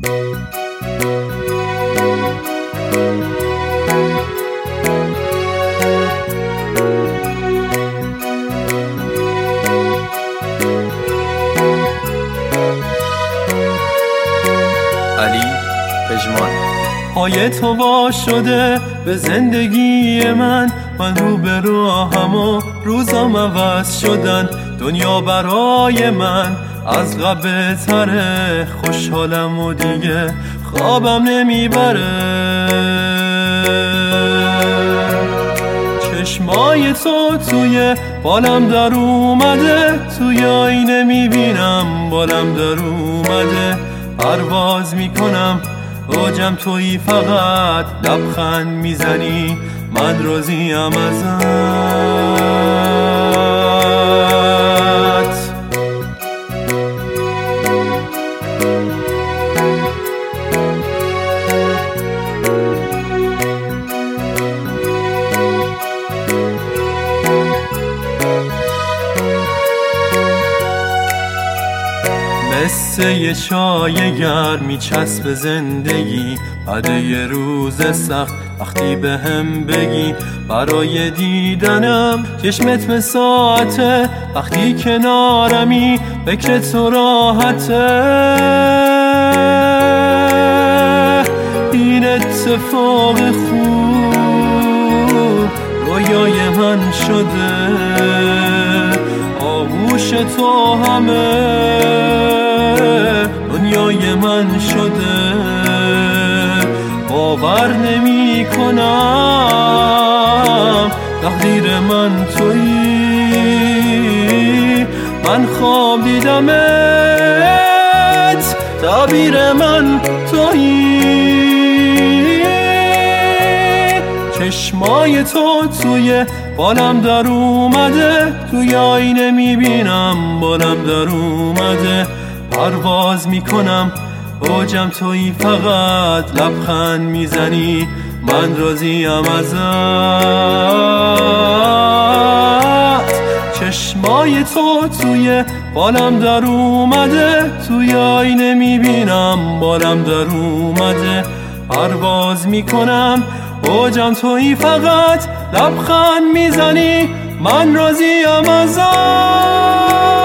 علی پژمان. پای تو وا شده به زندگی من رو به راهم و روزام عوض شدن. دنیا برای من از قبل تره، خوشحالم و دیگه خوابم نمیبره. چشمای تو توی بالم در اومده، توی آینه میبینم بالم در اومده. پرواز میکنم اوجم تویی، فقط لبخند میزنی، من راضیم ازت. مثل یه چای گرم میچسب زندگی، بعد یه روز سخت وقتی به هم بگی برای دیدنم چشمت به ساعته، وقتی کنارمی فکر تو راحته. این اتفاق خوب رویای من شده، آغوش تو همه دنیای من شده. باور نمی کنم تقدیر من تویی، من خواب دیدمت، تعبیر من تویی. چشمای تو توی بالم در اومده، توی آینه میبینم بالم در اومده. پرواز میکنم اوجم تویی، فقط لبخند میزنی، من راضیم ازت. چشمای تو توی بالم در اومده، توی آینه میبینم بالم در اومده. پرواز میکنم اوجم تویی، فقط لبخند میزنی، من راضیم ازت.